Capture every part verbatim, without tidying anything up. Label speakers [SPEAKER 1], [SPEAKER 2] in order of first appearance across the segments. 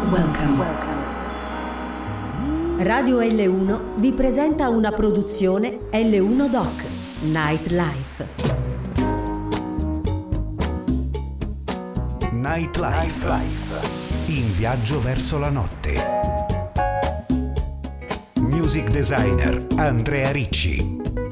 [SPEAKER 1] Welcome. Radio L uno vi presenta una produzione L uno Doc Nightlife.
[SPEAKER 2] Nightlife. In viaggio verso la notte. Music designer Andrea Ricci.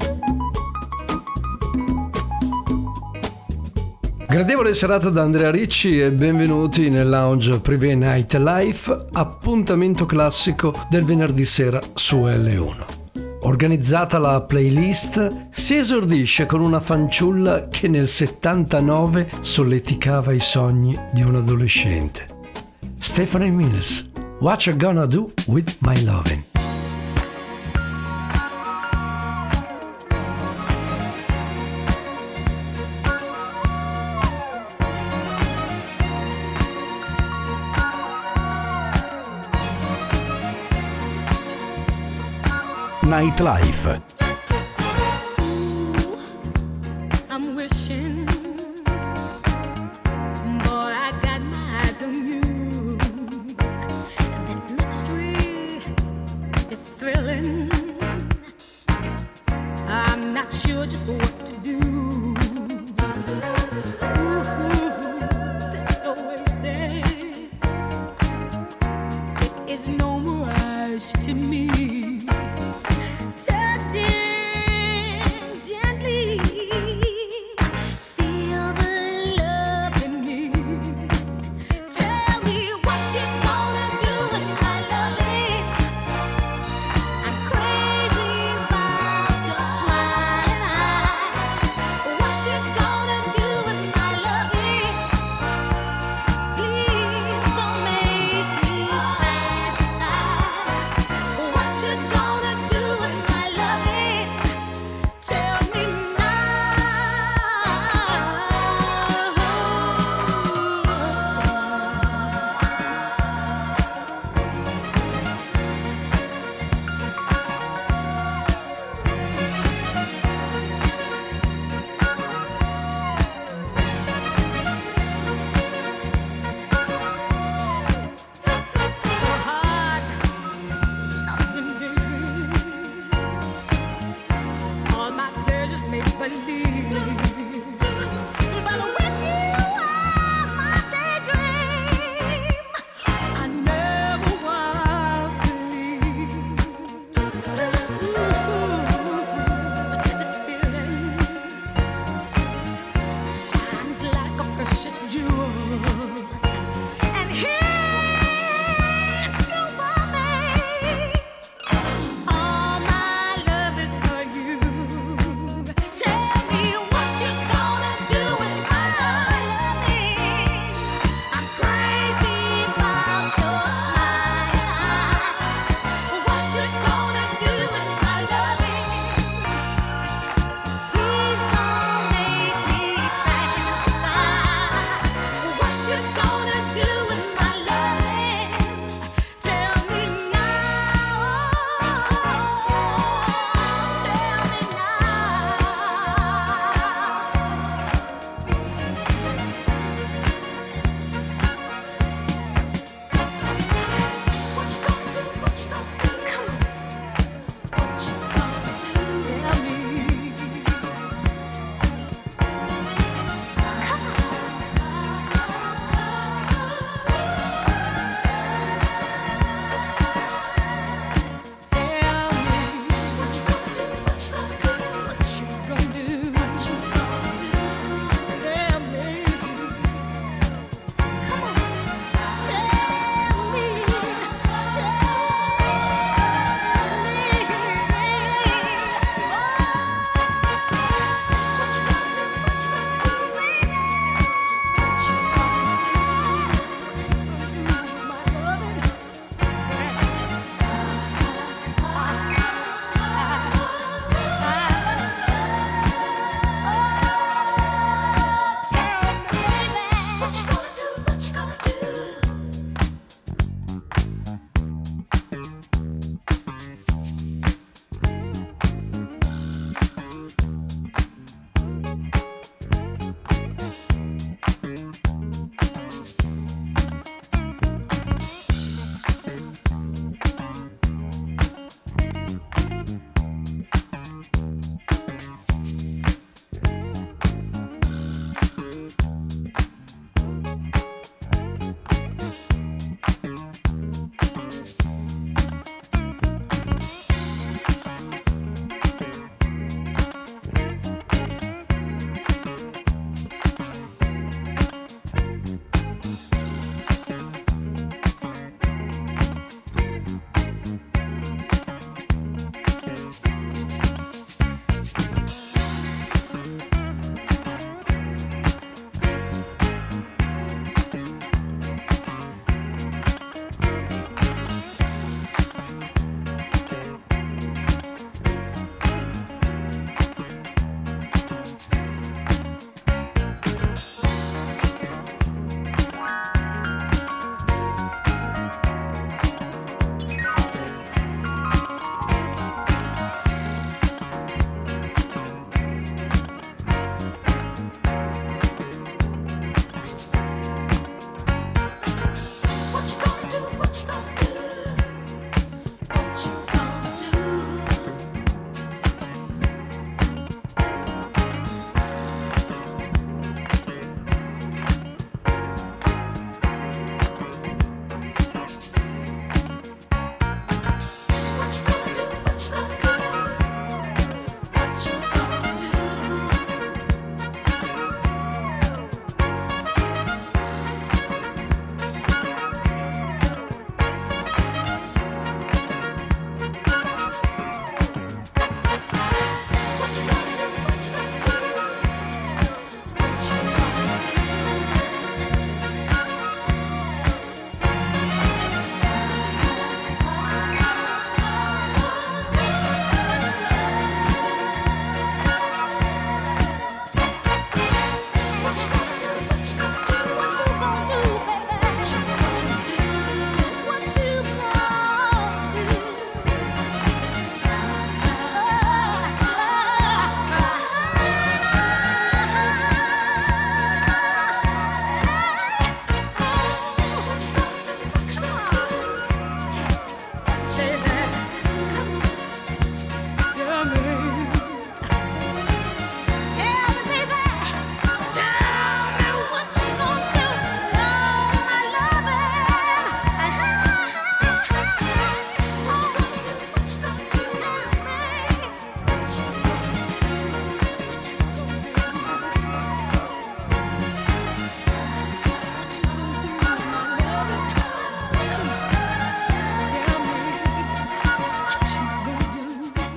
[SPEAKER 3] Gradevole serata da Andrea Ricci e benvenuti nel lounge privé Nightlife, appuntamento classico del venerdì sera su L uno. Organizzata la playlist, si esordisce con una fanciulla che nel settantanove solleticava i sogni di un adolescente. Stephanie Mills, What You Gonna Do With My Lovin'.
[SPEAKER 2] Nightlife.
[SPEAKER 4] What you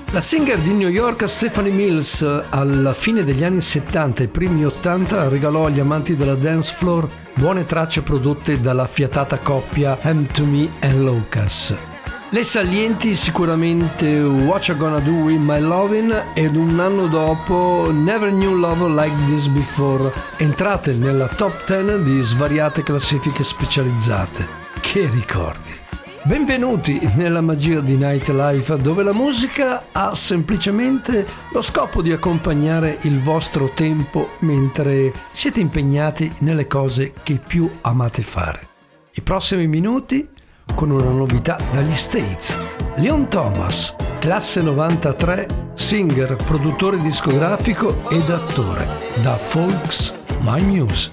[SPEAKER 3] La singer di New York Stephanie Mills alla fine degli anni settanta e primi ottanta regalò agli amanti della dance floor buone tracce prodotte dalla fiatata coppia M to Me e Lucas. Le salienti sicuramente What You Gonna Do With My Lovin' ed un anno dopo Never Knew Love Like This Before, entrate nella top dieci di svariate classifiche specializzate. Che ricordi! Benvenuti nella magia di Nightlife, dove la musica ha semplicemente lo scopo di accompagnare il vostro tempo mentre siete impegnati nelle cose che più amate fare. I prossimi minuti con una novità dagli States. Leon Thomas, classe novantatré, singer, produttore discografico ed attore, da Folks My Muse.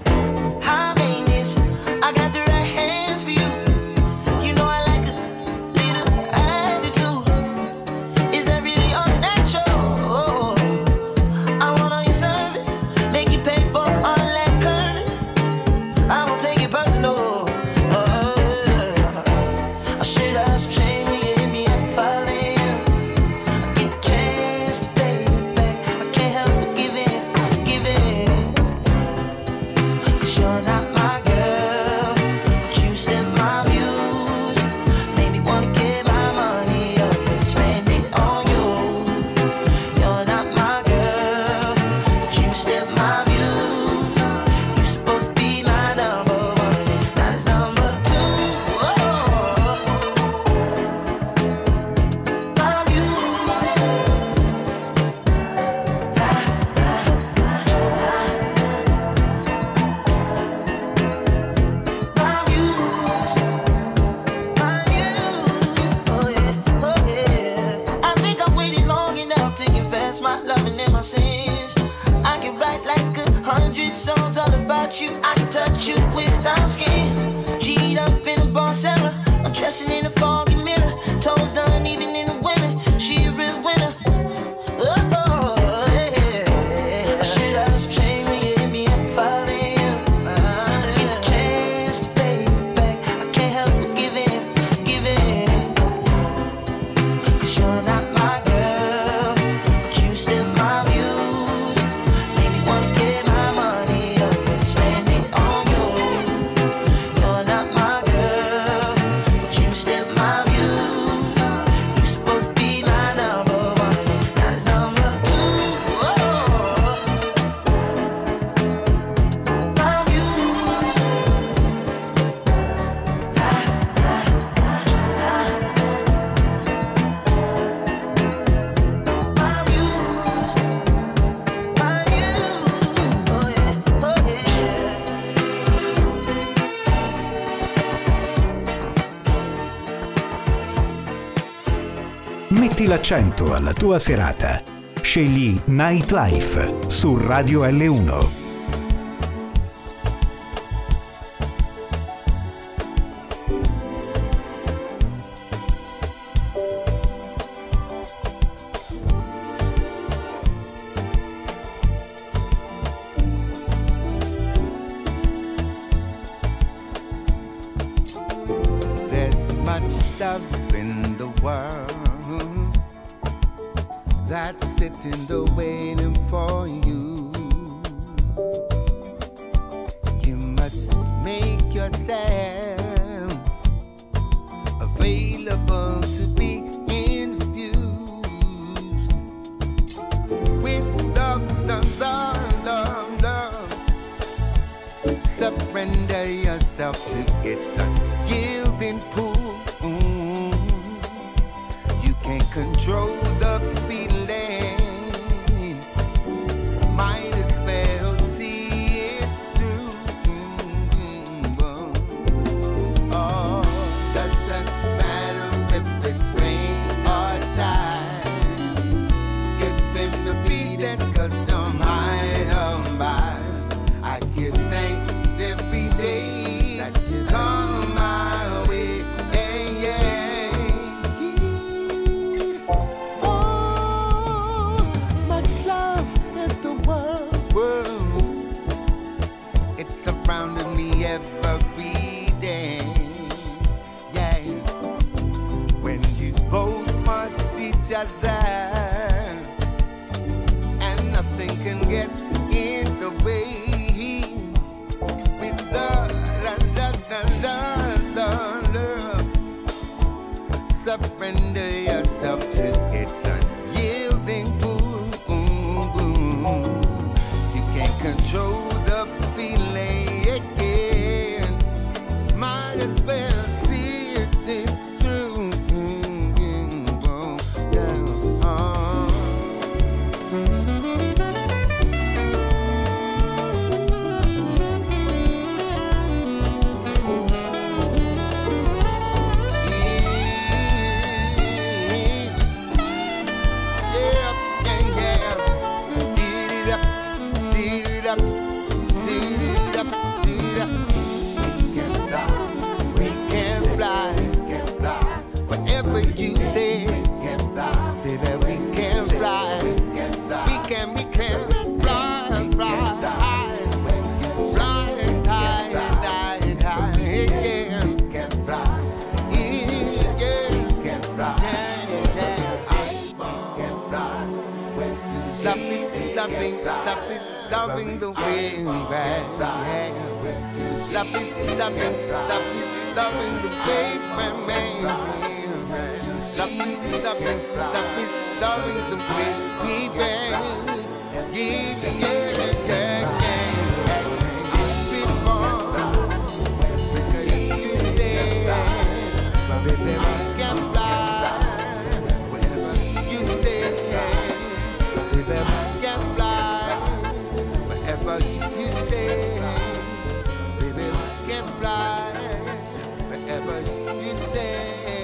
[SPEAKER 2] Metti l'accento alla tua serata. Scegli Nightlife su Radio L uno.
[SPEAKER 4] There's much stuff in the world that's sitting there waiting for you. You must make yourself available to be infused with love, love, love, love, love. Surrender yourself to its unyielding pull. You can't control the feeling. Might as well see it through. Oh, doesn't matter if it's rain or shine. Give him the beat, 'cause I'm high on by. I give thanks every day that you come my way. Yeah, yeah. Oh, much love in the world, world. It's surrounding me every day. Yeah. When you both want each other, surrender yourself to its unyielding boom. You can't control the feeling again. Might as well see it through. Down. Loving the way we ride. Love is loving, love is loving the way we ride. Love is loving, love is loving the way we ride. Yeah, yeah, yeah, yeah. Before you say, baby, we can fly. You say, baby, we can fly. You say, baby, we can fly wherever you say.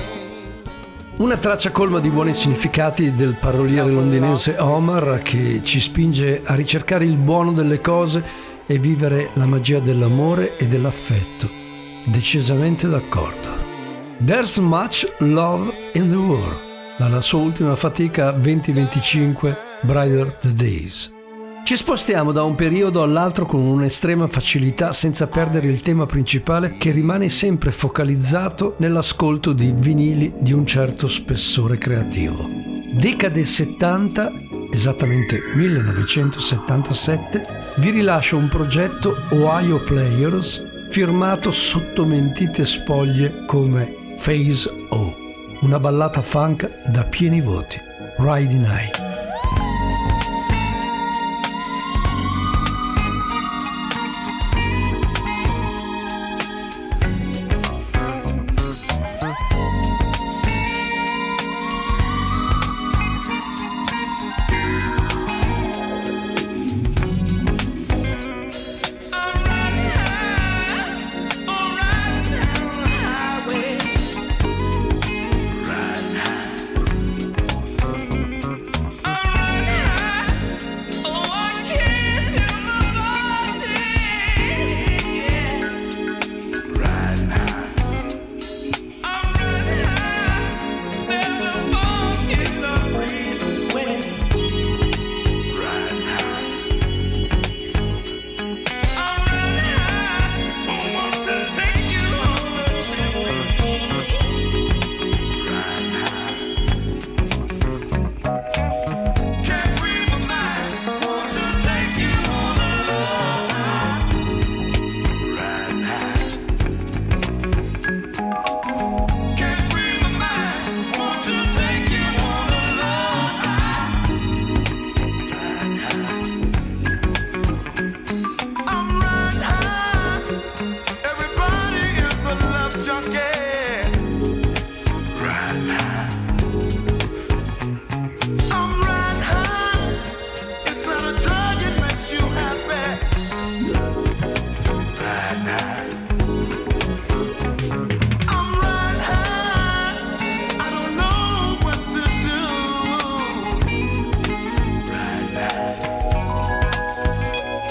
[SPEAKER 3] Una traccia colma di buoni significati del paroliere londinese Omar, che ci spinge a ricercare il buono delle cose e vivere la magia dell'amore e dell'affetto. Decisamente d'accordo. There's much love in the world, dalla sua ultima fatica venti venticinque, Brighter the Days. Ci spostiamo da un periodo all'altro con un'estrema facilità, senza perdere il tema principale che rimane sempre focalizzato nell'ascolto di vinili di un certo spessore creativo. Decade settanta, esattamente millenovecentosettantasette, vi rilascio un progetto Ohio Players firmato sotto mentite spoglie come Phase O, una ballata funk da pieni voti, Riding High.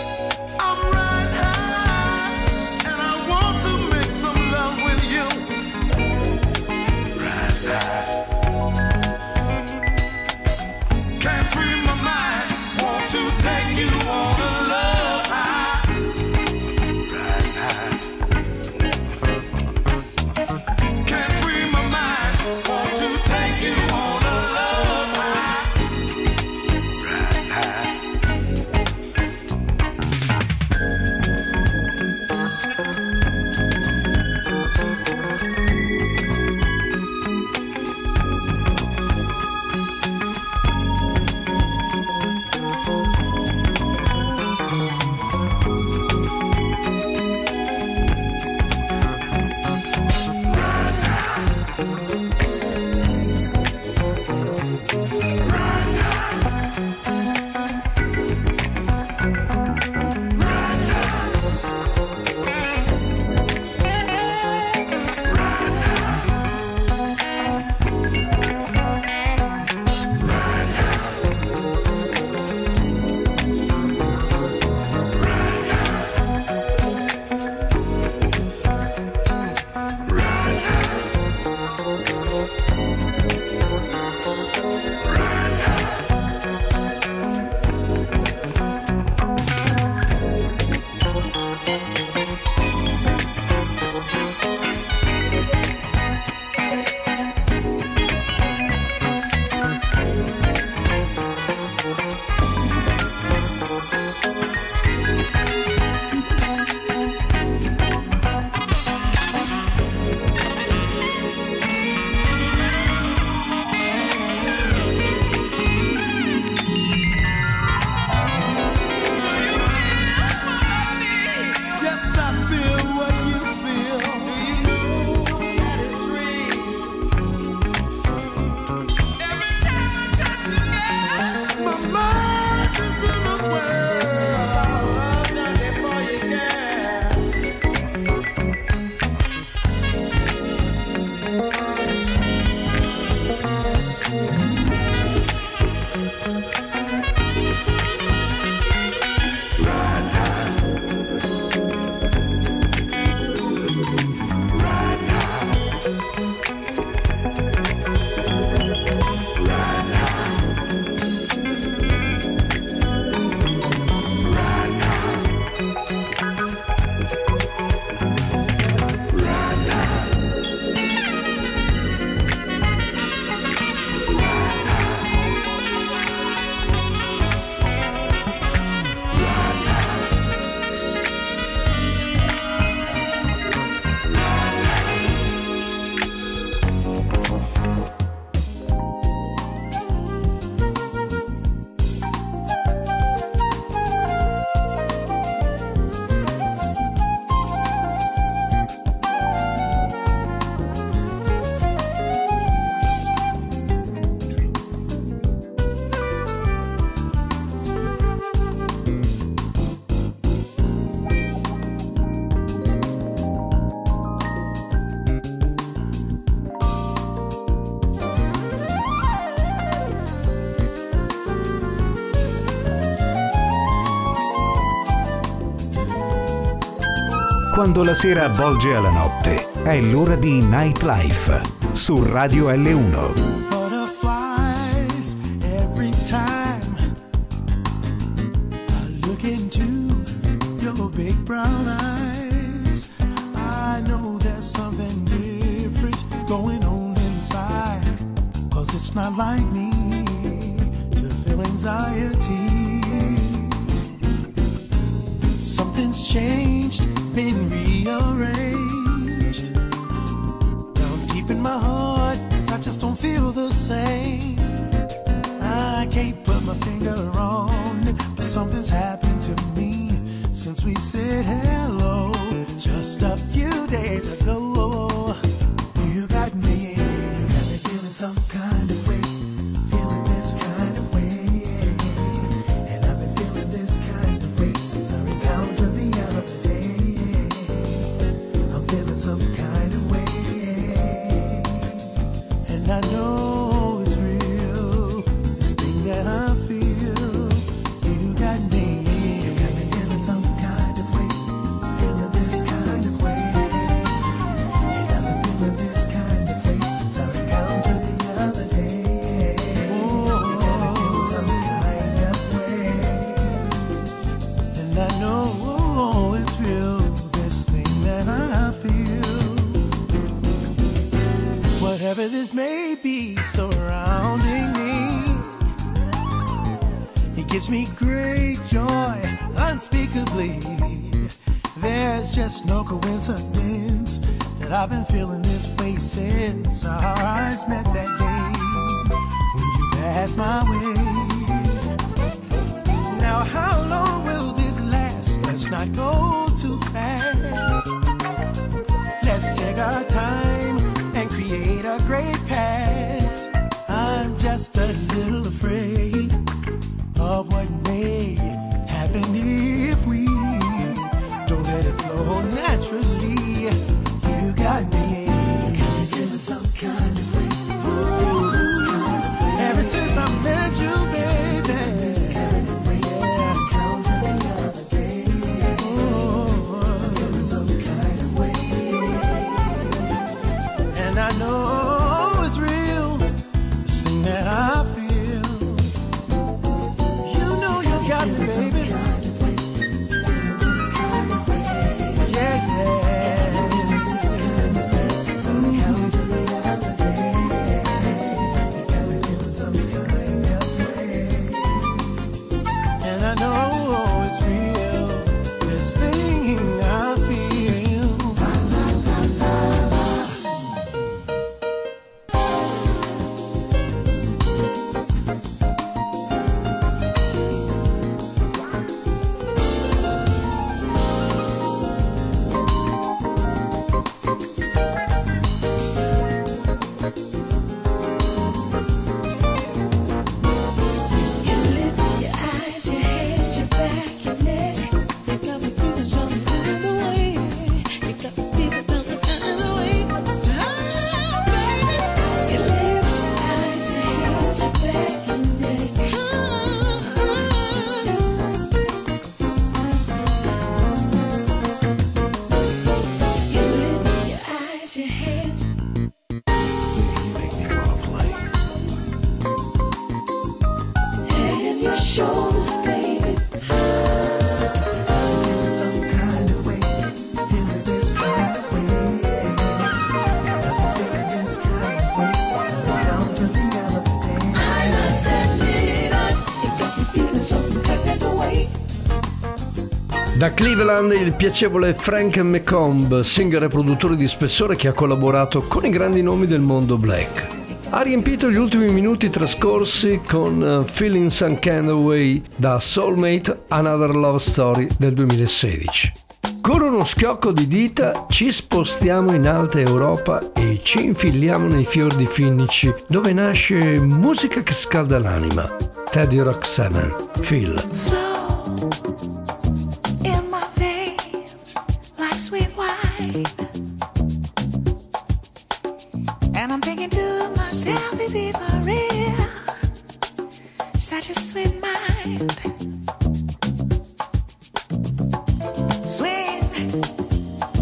[SPEAKER 4] I'm
[SPEAKER 2] Quando la sera avvolge alla notte, è l'ora di Nightlife su Radio L uno.
[SPEAKER 5] Butterflies every time I look into your big brown eyes. I know there's something different going on inside, 'cause it's not like me to feel anxiety. Something's changed, been rearranged down deep in my heart, 'cause I just don't feel the same. I can't put my finger on it, but something's happened to me since we said hello just a few days ago. You got me, you got me feeling some kind of way, feeling this kind of way, and I've been feeling this kind of way since our encounter the other day. I'm feeling some kind of way, and I know it's real, this thing that I feel. You got me, you got me feeling some kind of way, feeling this kind of way, and I've been feeling this kind of way since our encounter the other day. You got me feeling some kind of way, and I know it's real, this thing that I feel. Whatever this may be surrounding me, it gives me great joy unspeakably. There's just no coincidence that I've been feeling this way since our eyes met that day when you passed my way. Now how long will this last? Let's not go too fast. Let's take our time and create a great past. I'm just a little afraid of what may happen if we don't let it flow naturally. You got me, you got me feeling some kind of way, feeling this kind of way. Ever since I met you, baby, feeling this kind of way since I encountered the other day. Oh, I'm feeling some kind of way, and I know it's real, this thing that I feel. You know you got me, baby. Yeah, yeah. This kind of way since I encountered the other day. You got me feeling some kind of way, and I know it's real, this thing I feel. La, la, la, la, la.
[SPEAKER 6] Your lips, your eyes, your head, your back, your neck. You got me feeling some kind of way. You got me feeling some kind of way. Ah, baby. Your lips, your eyes, your head, your back, your neck. Your lips, your eyes, your head.
[SPEAKER 5] You make me wanna play.
[SPEAKER 6] And your shoulders, baby.
[SPEAKER 5] Feeling some kind of way, feeling this kind of way, and I've been feeling this kind of way since I encountered the other day.
[SPEAKER 6] I must admit, it got me feeling some kind of way.
[SPEAKER 3] Da Cleveland il piacevole Frank McComb, singer e produttore di spessore che ha collaborato con i grandi nomi del mondo black. Ha riempito gli ultimi minuti trascorsi con uh, Feeling Some Kind of Way da Soulmate Another Love Story del duemilasedici. Con uno schiocco di dita ci spostiamo in alta Europa e ci infiliamo nei fiordi finnici dove nasce musica che scalda l'anima. Teddy Ruxpin, Phil.
[SPEAKER 6] Flow in my veins like sweet wine. And I'm thinking to myself, is he for real? Such a sweet mind. Swing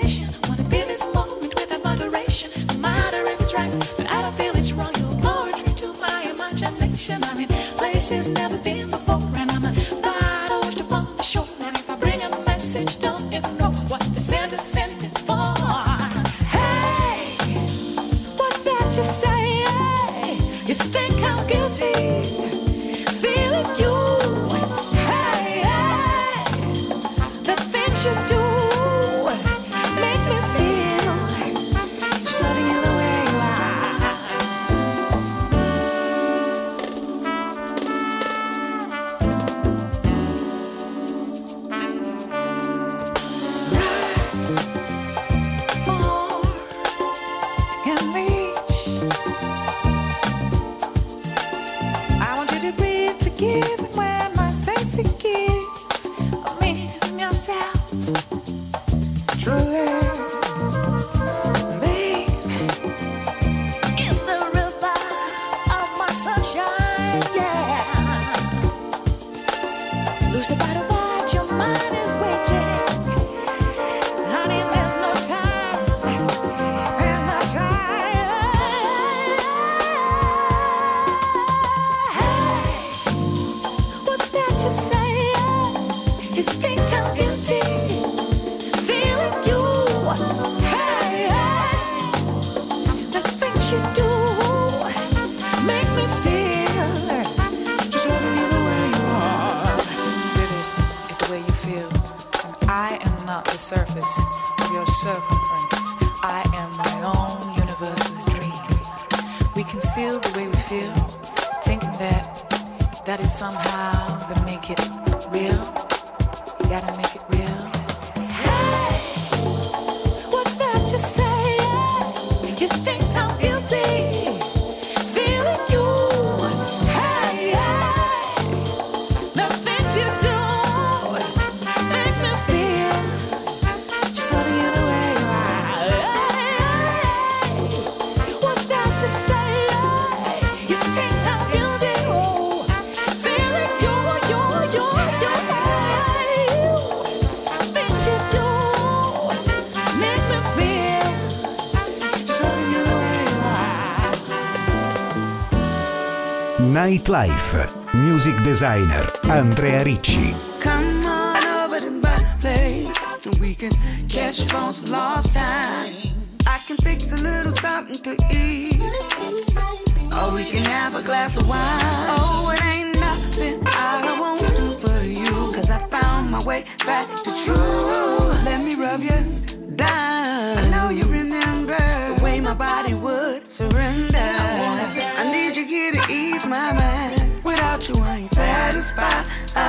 [SPEAKER 6] imagination. Wanna feel this moment without moderation. No matter if it's right, but I don't feel it's wrong. Your poetry to my imagination. I'm in places never been before, and I'm a bottle upon the shore. And if I bring a message, don't ignore what the sender sent it for. Hey, what's that you say? You think I'm guilty? Feeling you. Hey, hey, the things you do make me feel just loving you the way you are. Rise, fall, and reach. I want you to breathe, forgive when I say forgive. I mean yourself. Truly, bathe in the river of my sunshine, yeah. Lose the bite of what your mind is waging. Honey, there's no time. There's no time. What's that you say? You think I'm guilty? Feeling you. Hey, hey. The things you do make me feel just loving you the way you are. Vivid is the way you feel. And I am not the surface of your circumference. I am my own universe's dream. We conceal the way we feel, thinking that that is somehow to make it real. You gotta make it real. Hey, what's that you say? You think I'm guilty? Feeling you. Hey, hey, the things you do make me feel just loving you the way you are. Hey, what's that you say? You think I'm guilty? Oh, feeling you, you, you, you. Things you do make me feel just loving you the way you are.
[SPEAKER 2] Nightlife, music designer Andrea Ricci.
[SPEAKER 7] Come on over to my place and we can catch up on some lost time. I can fix a little something to eat, or we can have a glass of wine. Oh, it ain't nothing I won't do for you, cause I found my way back to true. Let me rub you down. I know you remember the way my body would surrender. I need you here to ease my mind. Without you I ain't satisfied.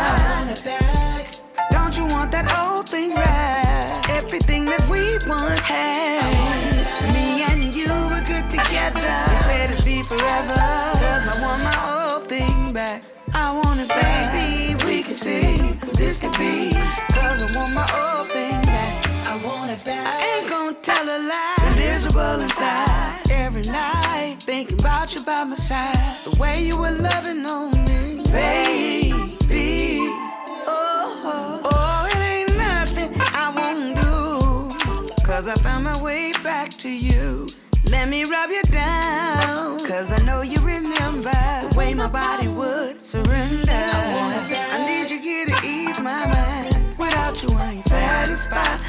[SPEAKER 7] Don't you want that old thing right? Everything that we once had. Me and you were good together. You said it'd be forever, cause I want my old thing back. I want it, baby. We can see what this could be, cause I want my old thing back. I want it back. I ain't gonna tell a lie. I'm miserable inside every night, thinking about you by my side. The way you were loving on me, baby. Oh, oh, it ain't nothing I won't do, cause I found my way back to you. Let me rub you down, cause I know you remember the way my body would surrender. I need you here to ease my mind. Without you I ain't satisfied.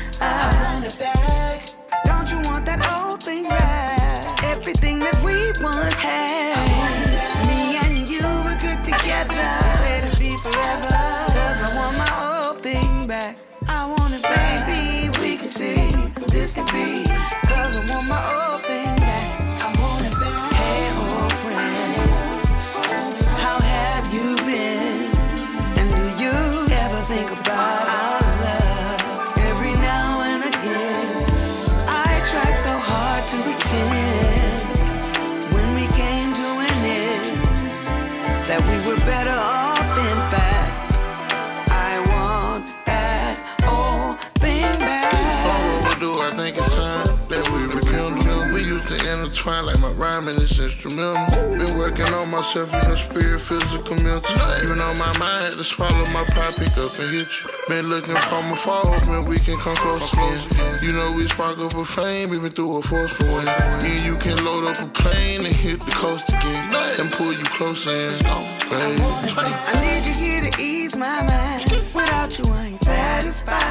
[SPEAKER 7] Don't you want that old thing right? Everything that we once had. Me and you were good together. You said it'd be forever, cause I want my old thing back. I want it, baby. We can see what this could be, cause I want my old thing back. I want it back. Hey, old friend, how have you been? And do you ever think about our love? Every now and again, I tried so hard to pretend when we came to an end that we were better off. In fact, I want that old thing back.
[SPEAKER 8] Oh, what do I think it's time that we rekindle? We used used to intertwine like my rhyming is instrumental. Been working on myself in the spirit, physical, mental. Even on my mind, had to swallow my pride, pick up and hit you. Been looking from afar, hoping we can come close again. You know we spark up a flame, even through a forceful wind. Me and you can load up a plane and hit the coast again, and pull you closer in. Babe.
[SPEAKER 7] I need you here to ease my mind. Without you, I ain't satisfied.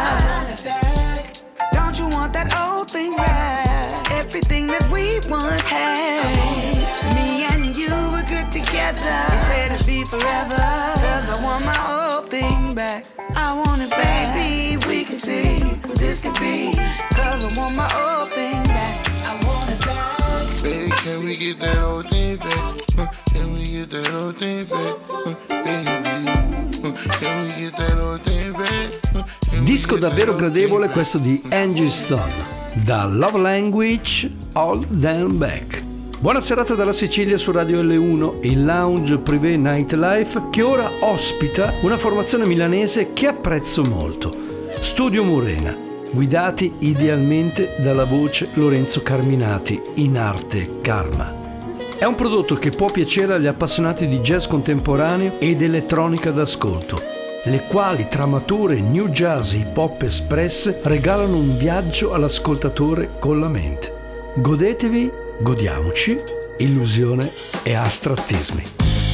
[SPEAKER 7] Don't you want that old thing right? Everything that we once had. Me and you were good together. You said it'd be forever. Cause I want my old thing back. I want it back. Baby, we can see what this could be. Cause I want my old thing back. I want it back.
[SPEAKER 8] Baby, can we get that old thing back? Uh, Can we get that old thing back? Uh, Baby, uh, can we get that old thing back? Uh, can we
[SPEAKER 3] Disco
[SPEAKER 8] get that
[SPEAKER 3] davvero
[SPEAKER 8] old
[SPEAKER 3] gradevole
[SPEAKER 8] thing
[SPEAKER 3] questo di Angie Stone, da Love Language All Down Back. Buona serata dalla Sicilia su Radio L uno, il lounge privé Nightlife, che ora ospita una formazione milanese che apprezzo molto, Studio Murena, guidati idealmente dalla voce Lorenzo Carminati, in arte Karma. È un prodotto che può piacere agli appassionati di jazz contemporaneo ed elettronica d'ascolto, le quali tra mature new jazz hip hop espresse regalano un viaggio all'ascoltatore con la mente. Godetevi, godiamoci, illusione e astrattismi.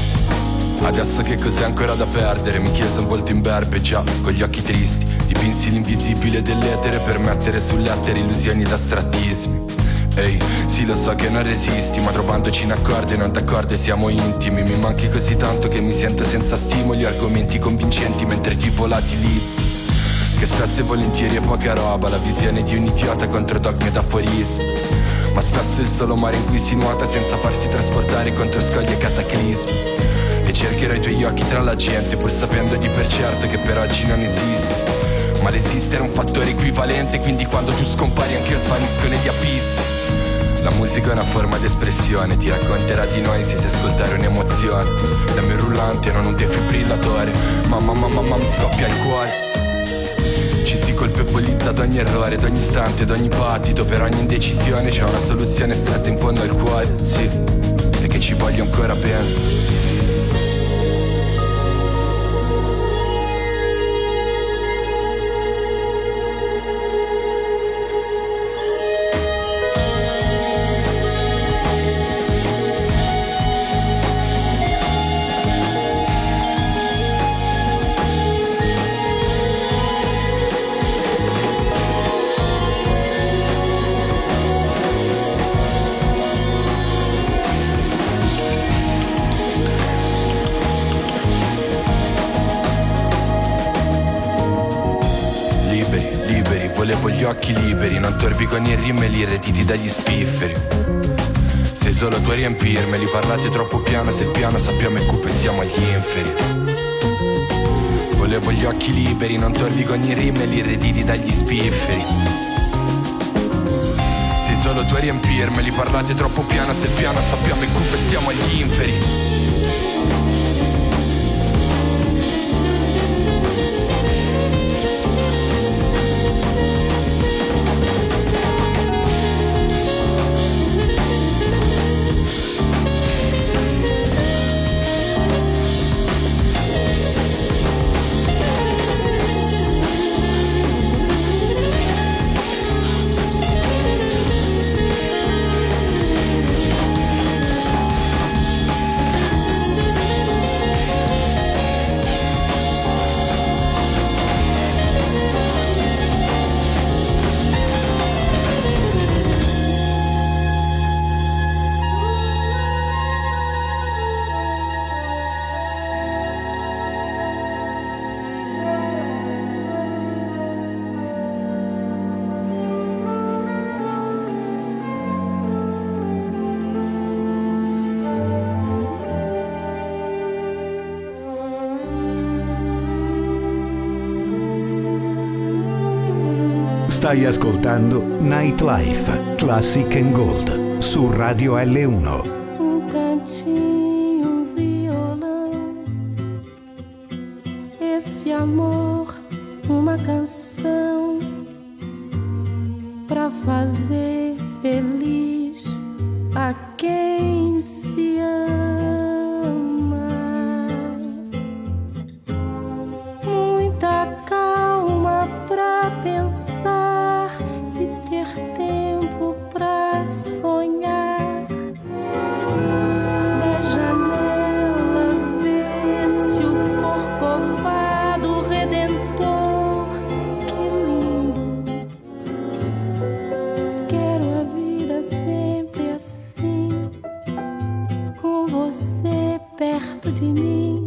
[SPEAKER 9] Adesso che cos'è ancora da perdere? Mi chiese un volto imberbe già, con gli occhi tristi. Dipinsi l'invisibile dell'etere per mettere sull'etere illusioni ed astrattismi. Ehi, sì lo so che non resisti, ma trovandoci in accordo e non d'accordo siamo intimi. Mi manchi così tanto che mi sento senza stimoli, argomenti convincenti mentre ti volatilizzi. Che spesso e volentieri è poca roba, la visione di un idiota contro dogmi ed aforismi. Ma spesso è il solo mare in cui si nuota senza farsi trasportare contro scogli e cataclismi. E cercherò i tuoi occhi tra la gente, pur sapendo di per certo che per oggi non esisti. Ma l'esistere è un fattore equivalente, quindi quando tu scompari anch'io svanisco negli abissi. La musica è una forma di espressione, ti racconterà di noi se sai ascoltare un'emozione. Dammi un rullante, non un defibrillatore. Mamma, mamma, mamma, mi scoppia il cuore. Ci si colpevolizza ad ogni errore, ad ogni istante, ad ogni battito. Per ogni indecisione c'è una soluzione stretta in fondo al cuore. Sì, e che ci voglio ancora bene. Volevo gli occhi liberi, non torvi con i rimmeli irretiti dagli spifferi. Sei solo tu a riempirmeli, parlate troppo piano, se il piano sappiamo è cupo e siamo agli inferi. Volevo gli occhi liberi, non torvi con i rimmeli irretiti dagli spifferi. Sei solo tu a riempirmeli, parlate troppo piano, se il piano sappiamo è cupo e stiamo agli inferi.
[SPEAKER 2] Stai ascoltando Nightlife, Classic and Gold, su Radio L uno.
[SPEAKER 6] Um cantinho, um violão, esse amor, uma canção, pra fazer feliz a quem se ama. Muita calma pra pensar e ter tempo pra sonhar. Da janela vê-se o Corcovado Redentor. Que lindo! Quero a vida sempre assim, com você perto de mim,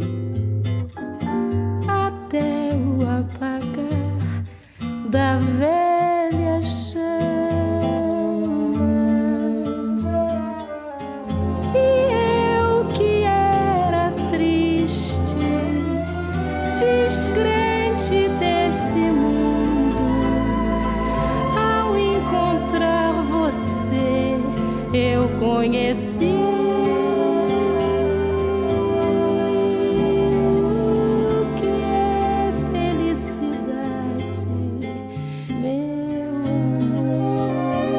[SPEAKER 6] até o apagar da velha chama. E eu que era triste, descrente desse mundo, ao encontrar você eu conheci o que é felicidade, meu amor.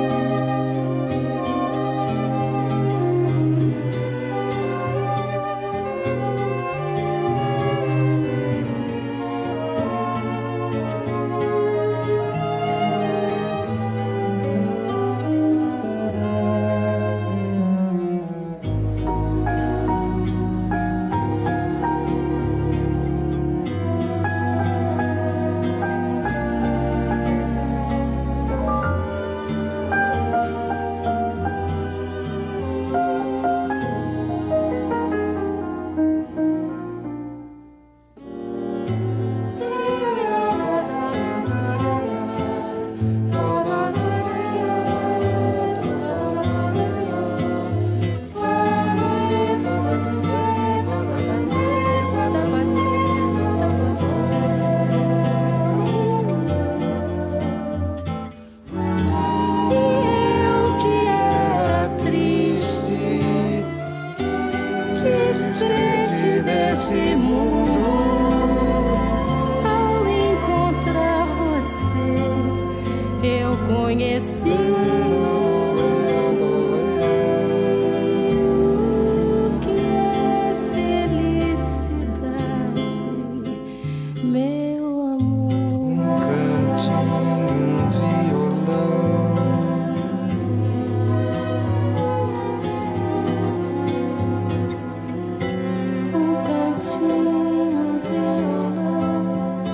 [SPEAKER 6] Descrente desse mundo, ao encontrar você eu conheci o que é felicidade, meu amor.
[SPEAKER 10] Um cantinho, um violão,
[SPEAKER 6] Um cantinho, um violão.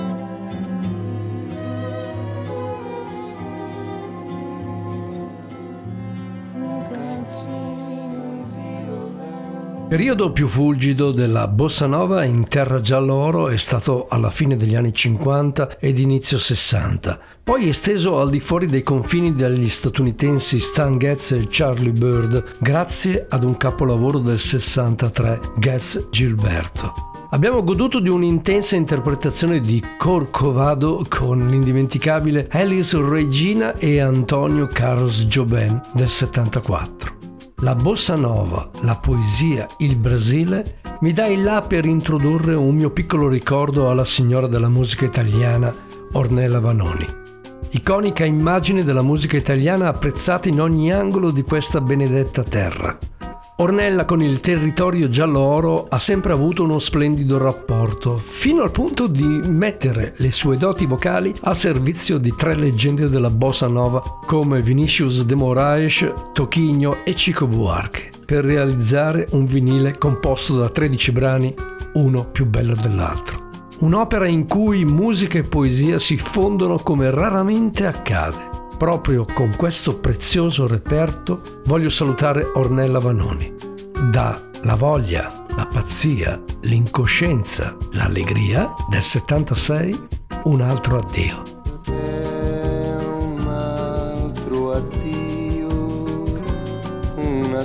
[SPEAKER 6] Um cantinho, um violão.
[SPEAKER 3] Periodo più fulgido della bossa nova in terra giallo-oro è stato alla fine degli anni cinquanta ed inizio sessanta, poi esteso al di fuori dei confini dagli statunitensi Stan Getz e Charlie Bird grazie ad un capolavoro del sessantatré, Getz Gilberto. Abbiamo goduto di un'intensa interpretazione di Corcovado con l'indimenticabile Elis Regina e Antonio Carlos Jobim del settantaquattro. La bossa nova, la poesia, il Brasile mi dà il là per introdurre un mio piccolo ricordo alla signora della musica italiana Ornella Vanoni. Iconica immagine della musica italiana apprezzata in ogni angolo di questa benedetta terra. Ornella con il territorio giallo-oro ha sempre avuto uno splendido rapporto, fino al punto di mettere le sue doti vocali al servizio di tre leggende della bossa nova come Vinicius de Moraes, Toquinho e Chico Buarque, per realizzare un vinile composto da tredici brani, uno più bello dell'altro. Un'opera in cui musica e poesia si fondono come raramente accade. Proprio con questo prezioso reperto voglio salutare Ornella Vanoni. Da La voglia, la pazzia, l'incoscienza, l'allegria del settantasei, un altro addio.
[SPEAKER 10] è un altro addio, una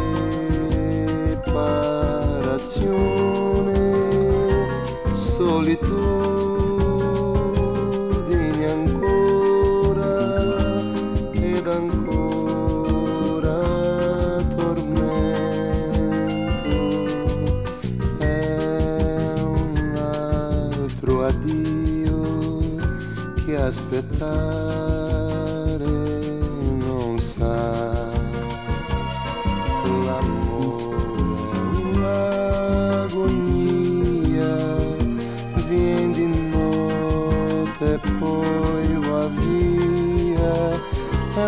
[SPEAKER 10] separazione, solitudine ancora ed ancora tormento. È un altro addio che aspettare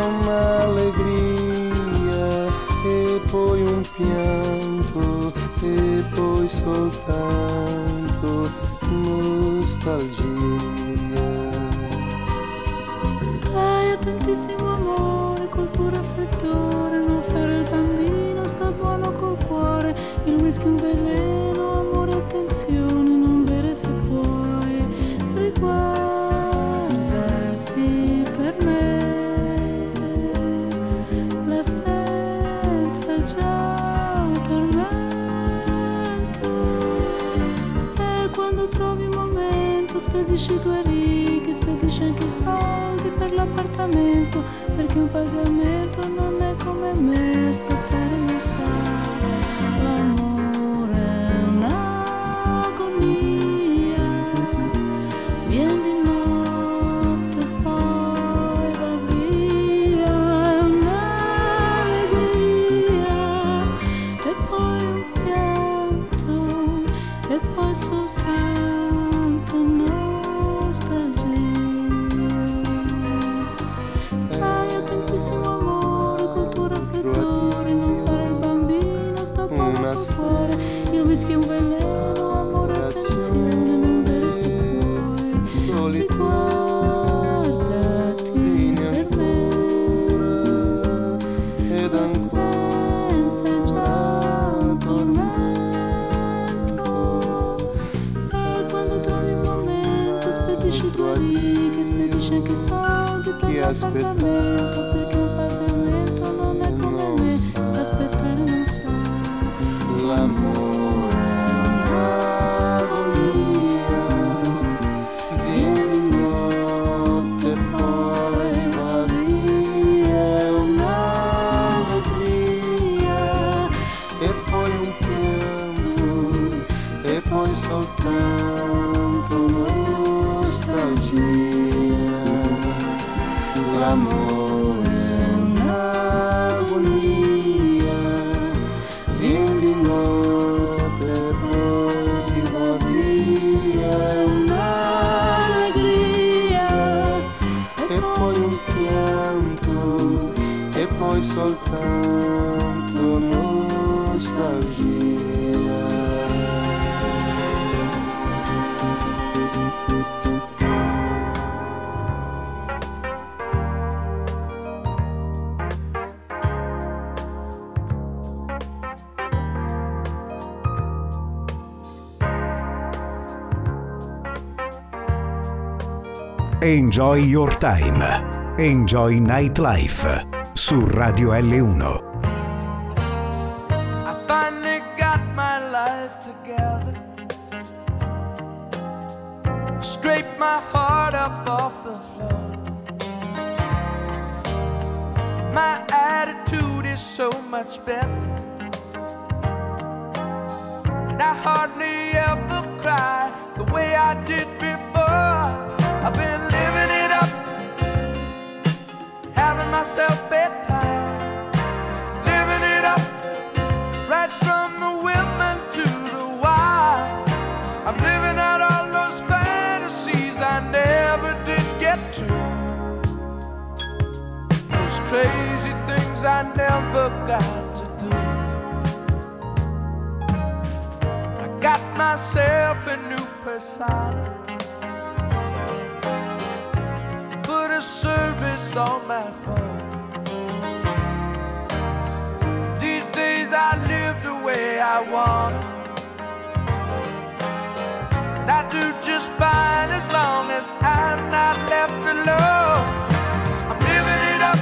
[SPEAKER 10] un'allegria e poi un pianto e poi soltanto nostalgia.
[SPEAKER 6] Stai attentissimo amore, cultura freddore, non fare il bambino, sta buono col cuore, il whisky un veleno, amore attenzione, non bere se puoi, riguardati per me, l'assenza è già un tormento, e quando trovi un momento spedisci due righe, spedisci anche i soldi per l'appartamento, perché un pagamento non è come me, aspettare non sa. L'amore è un'agonia, vieni di notte poi va via, è un'allegria e poi un pianto e poi soltanto nostalgia. Stai attentissimo amore, cultura freddore, non fare il bambino, sta buono col cuore, il whisky è un veleno, amore attenzione, non bere se puoi, riguardati per me,
[SPEAKER 10] Ed
[SPEAKER 6] l'assenza è già un tormento, e quando trovi un momento spedisci due righe, spedisci anche i soldi per
[SPEAKER 10] Chi aspetta?
[SPEAKER 6] l'appartamento, perché un pagamento non è come
[SPEAKER 10] Non
[SPEAKER 6] me,
[SPEAKER 10] sa.
[SPEAKER 6] aspettare non sa.
[SPEAKER 10] l'amore è un'agonia, vieni di notte poi va via, è un'allegria e poi un pianto e poi soltanto nostalgia. L'amore è un'agonia, vieni di notte poi va via, è un'allegria e poi un pianto e poi soltanto nostalgia.
[SPEAKER 2] Enjoy Your Time. Enjoy Nightlife su Radio L uno.
[SPEAKER 11] I finally got my life together. Scraped my heart up off the floor. My attitude is so much better, and I hardly ever cry the way I did before. I've been living it up, having myself bedtime, living it up, right from the women to the wild. I'm living out all those fantasies I never did get to, those crazy things I never got to do. I got myself a new persona, put a service on my phone. These days I live the way I want, and I do just fine as long as I'm not left alone. I'm living it up,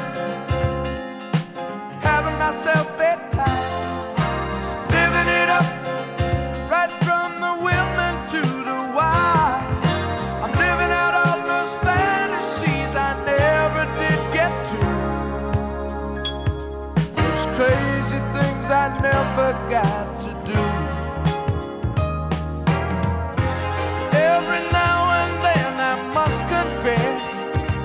[SPEAKER 11] having myself bedtime, living it up, right from the women to the wild. I'm living out all those fantasies I never did get to, those crazy things I never got to do. Every now and then I must confess,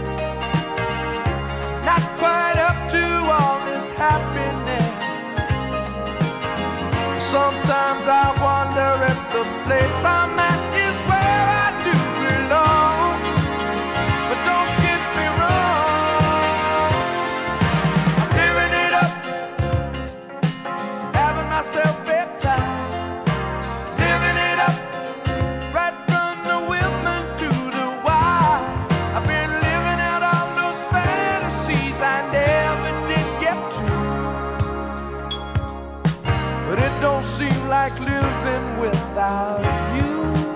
[SPEAKER 11] not quite up to all this happiness. Sometimes I wonder if the place I'm at is where I do belong. But don't get me wrong, like living without you.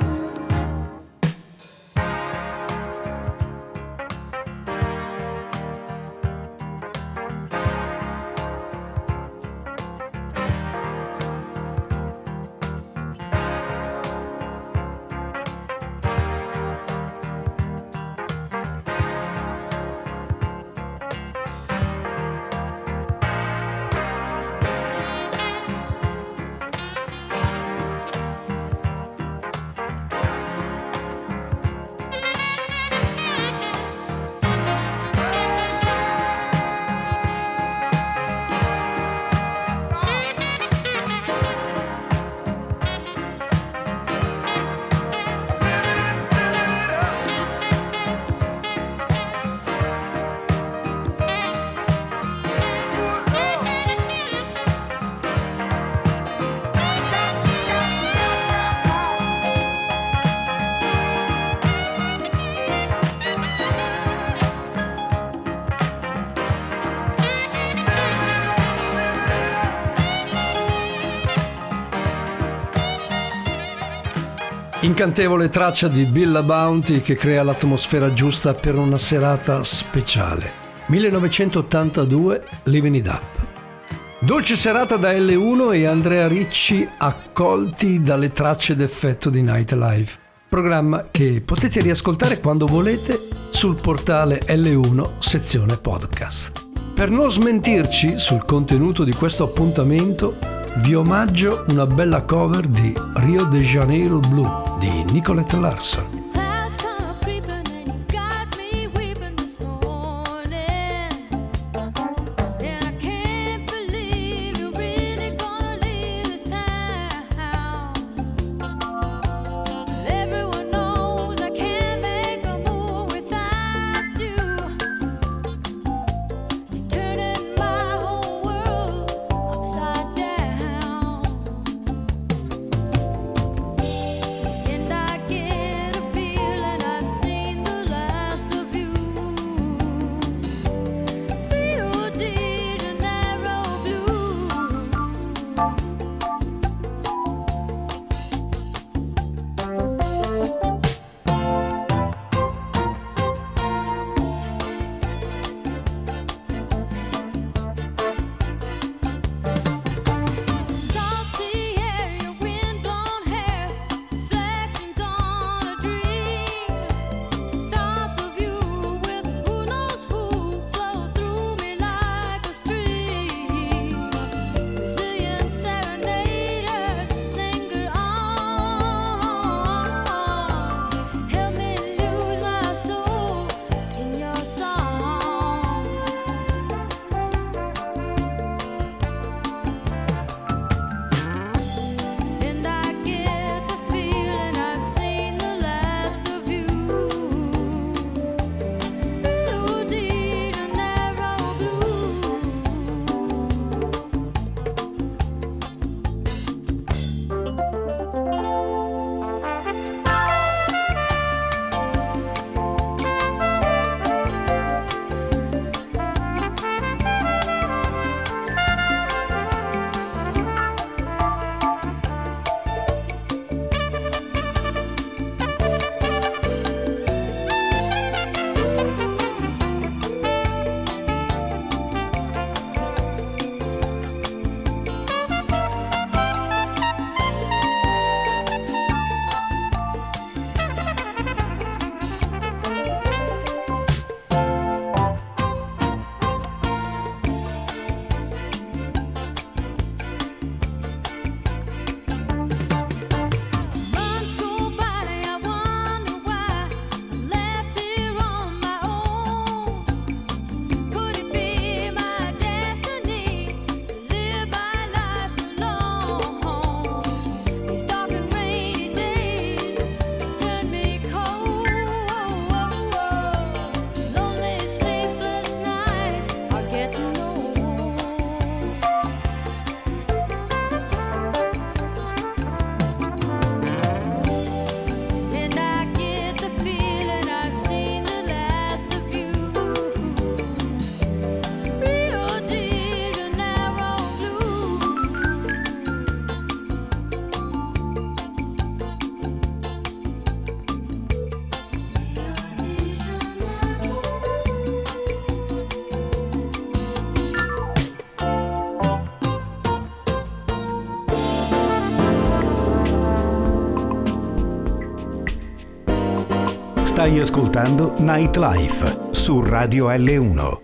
[SPEAKER 3] Incantevole traccia di Billa Bounty che crea l'atmosfera giusta per una serata speciale. millenovecentottantadue, Living It Up. Dolce serata da L uno e Andrea Ricci accolti dalle tracce d'effetto di Nightlife. Programma che potete riascoltare quando volete sul portale L uno sezione podcast. Per non smentirci sul contenuto di questo appuntamento, vi omaggio una bella cover di Rio de Janeiro Blue di Nicolette Larson.
[SPEAKER 12] And I get a
[SPEAKER 2] Stai ascoltando Nightlife su Radio L uno.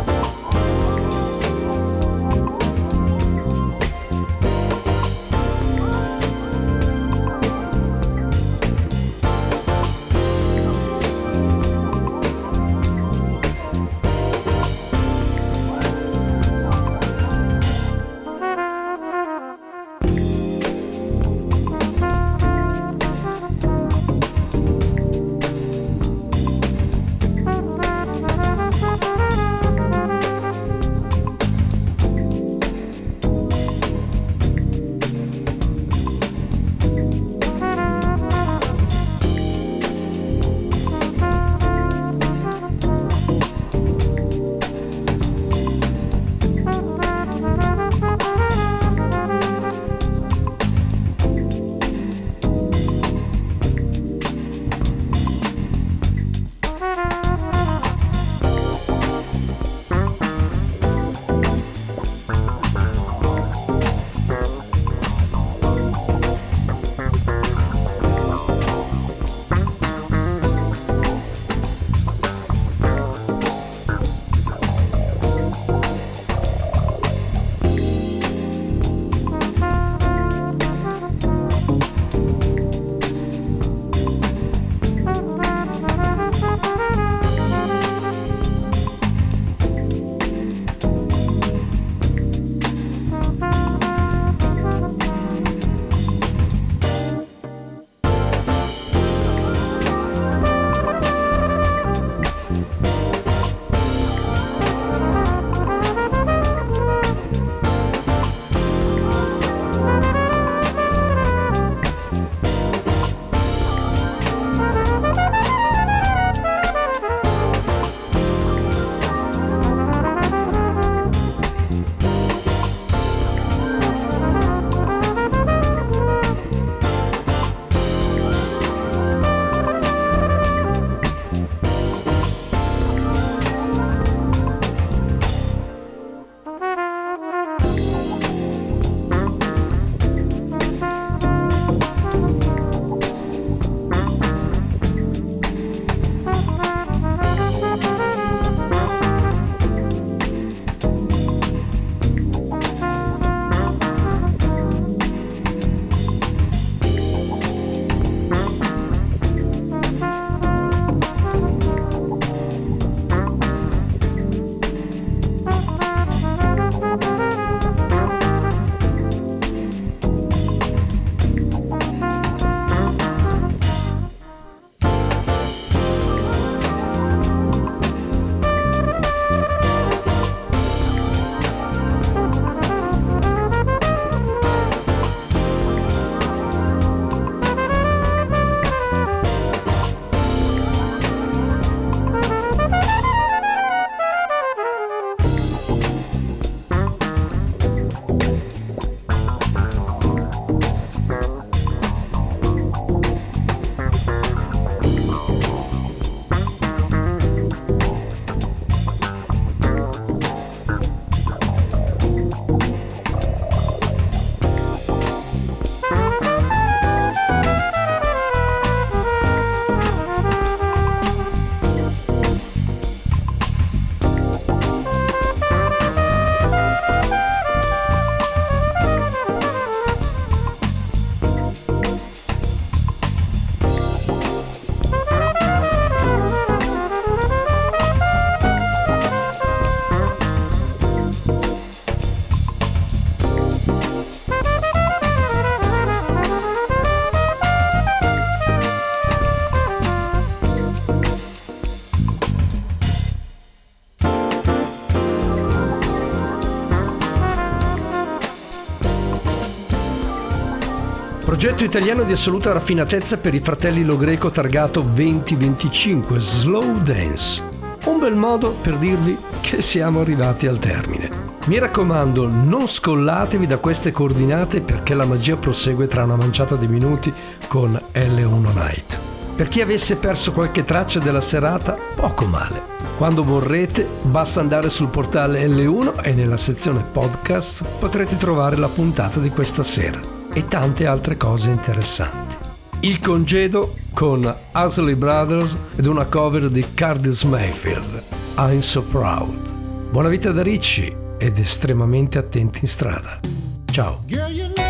[SPEAKER 3] Progetto italiano di assoluta raffinatezza per i fratelli Lo Greco targato venti venticinque, Slow Dance. Un bel modo per dirvi che siamo arrivati al termine. Mi raccomando, non scollatevi da queste coordinate perché la magia prosegue tra una manciata di minuti con L uno Night. Per chi avesse perso qualche traccia della serata, poco male. Quando vorrete, basta andare sul portale L uno e nella sezione podcast potrete trovare la puntata di questa sera e tante altre cose interessanti. Il congedo con Isley Brothers ed una cover di Curtis Mayfield, I'm So Proud. Buona vita da Ricci ed estremamente attenti in strada. Ciao.
[SPEAKER 5] Girl, you know,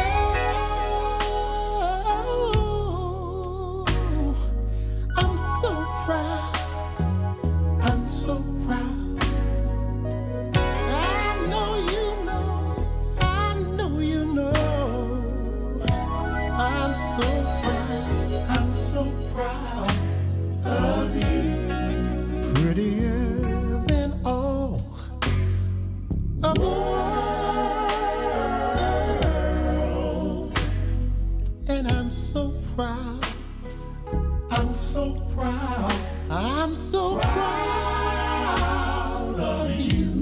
[SPEAKER 5] I'm so proud. I'm so proud. I know you know. I know you know. I'm so proud. I'm so proud of you. Prettier than all of the world. And I'm so proud. I'm so proud. I'm so proud of you.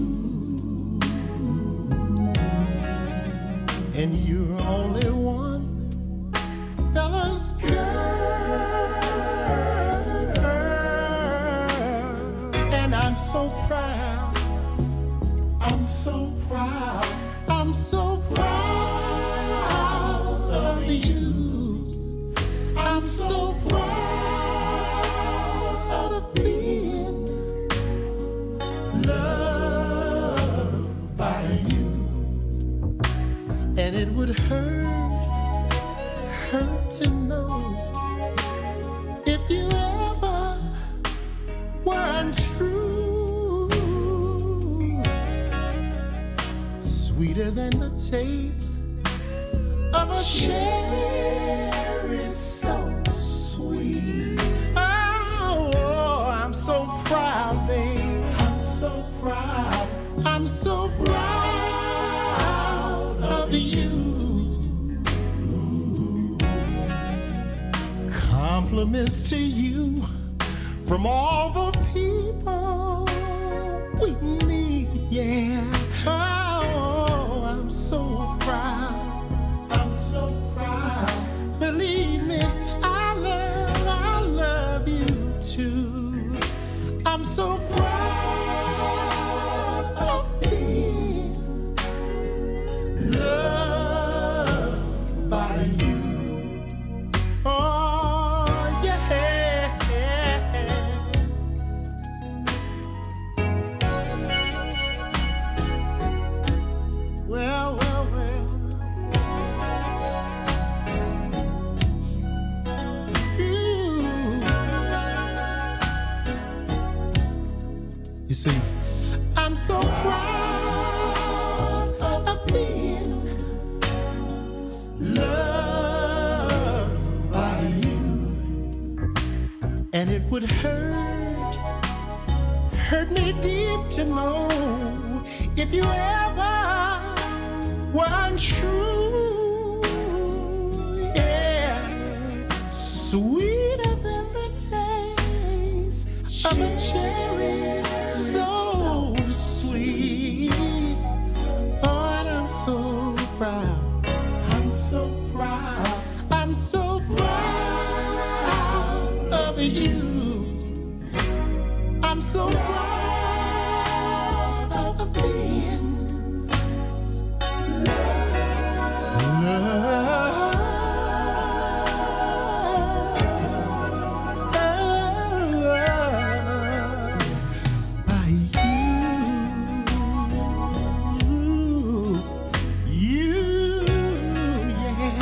[SPEAKER 5] And you're only one fella's girl. And I'm so proud. I'm so proud. I'm so proud of you. I'm so proud of being loved by you. And it would hurt, hurt to know if you ever were untrue. Sweeter than the taste of a cherry, so sweet. Oh, I'm so proud, babe. I'm so proud. I'm so proud of you. Compliments to you from all the people we meet, yeah. Oh, I'm so proud. I'm so proud. Believe me, I love, I love you too. I'm so proud of being loved by you. Oh, yeah. Well, well, well. Ooh. You see, I'm so proud of being loved by you. And it would hurt, hurt me deep to know if you ever were untrue. Yeah, sweeter than the taste of a cherry, so sweet. Oh, and I'm so proud. I'm so proud. I'm so proud of you. I'm so proud of being loved by you. You, yeah.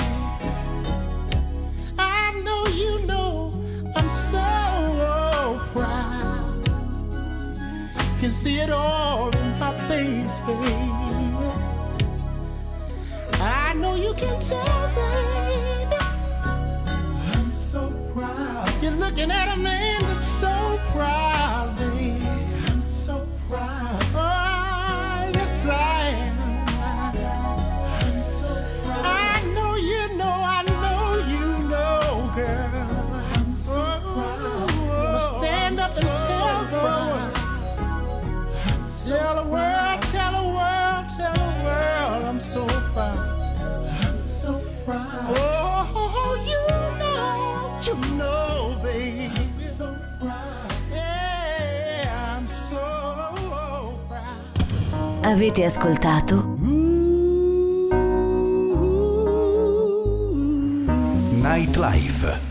[SPEAKER 5] I know you know I'm so proud. Can see it all in my face, baby. I know you can tell, baby. I'm so proud. You're looking at a man that's so proud, baby. I'm so proud. Oh, yes, I am. I'm so proud. I know you know, I know you know, girl. I'm so proud. I'ma stand up and tell the world. Tell the world, tell the world, tell the world, I'm so proud. I'm so proud. Oh, you know, you know, baby. I'm so proud. Yeah, I'm so proud.
[SPEAKER 1] Avete ascoltato
[SPEAKER 2] Nightlife.